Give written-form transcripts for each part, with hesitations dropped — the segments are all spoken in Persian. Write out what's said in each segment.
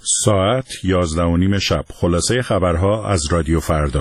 ساعت 11:30 شب. خلاصه خبرها از رادیو فردا.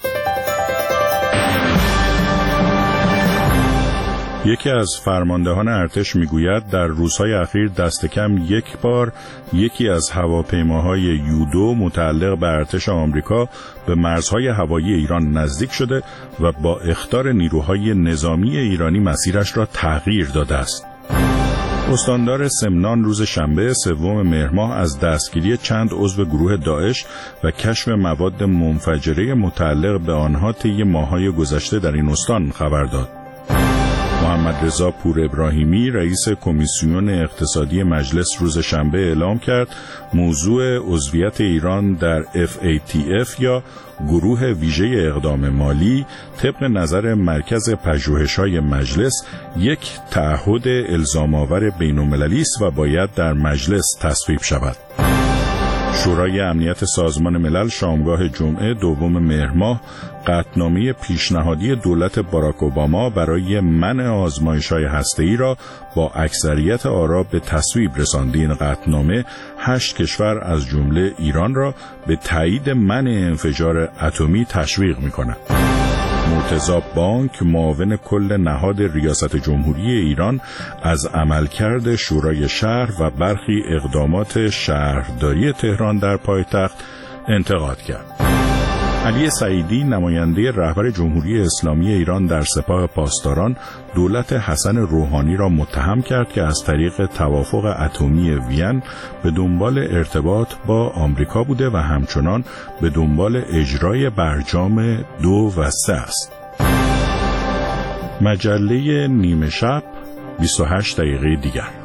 یکی از فرماندهان ارتش میگوید در روزهای اخیر دست کم یک بار یکی از هواپیماهای یودو متعلق به ارتش آمریکا به مرزهای هوایی ایران نزدیک شده و با اخطار نیروهای نظامی ایرانی مسیرش را تغییر داده است. استاندار سمنان روز شنبه 3 مهر ماه از دستگیری چند عضو گروه داعش و کشف مواد منفجره متعلق به آنها طی ماه‌های گذشته در این استان خبر داد. محمد رضا پور ابراهیمی رئیس کمیسیون اقتصادی مجلس روز شنبه اعلام کرد موضوع عضویت ایران در FATF یا گروه ویژه اقدام مالی طبق نظر مرکز پژوهش‌های مجلس یک تعهد الزام‌آور بین‌المللی است و باید در مجلس تصویب شود. شورای امنیت سازمان ملل شامگاه جمعه 2 مهر ماه قطعنامه پیشنهادی دولت باراک اوباما برای منع آزمایش‌های هسته‌ای را با اکثریت آرا به تصویب رساند. این قطعنامه 8 کشور از جمله ایران را به تایید منع انفجار اتمی تشویق می‌کند. مرتضی بانک معاون کل نهاد ریاست جمهوری ایران از عملکرد شورای شهر و برخی اقدامات شهرداری تهران در پایتخت انتقاد کرد. علی سعیدی نماینده رهبر جمهوری اسلامی ایران در سپاه پاسداران دولت حسن روحانی را متهم کرد که از طریق توافق اتمی وین به دنبال ارتباط با آمریکا بوده و همچنان به دنبال اجرای برجام 2 و 3 است. مجله نیمه شب 28 دقیقه دیگر.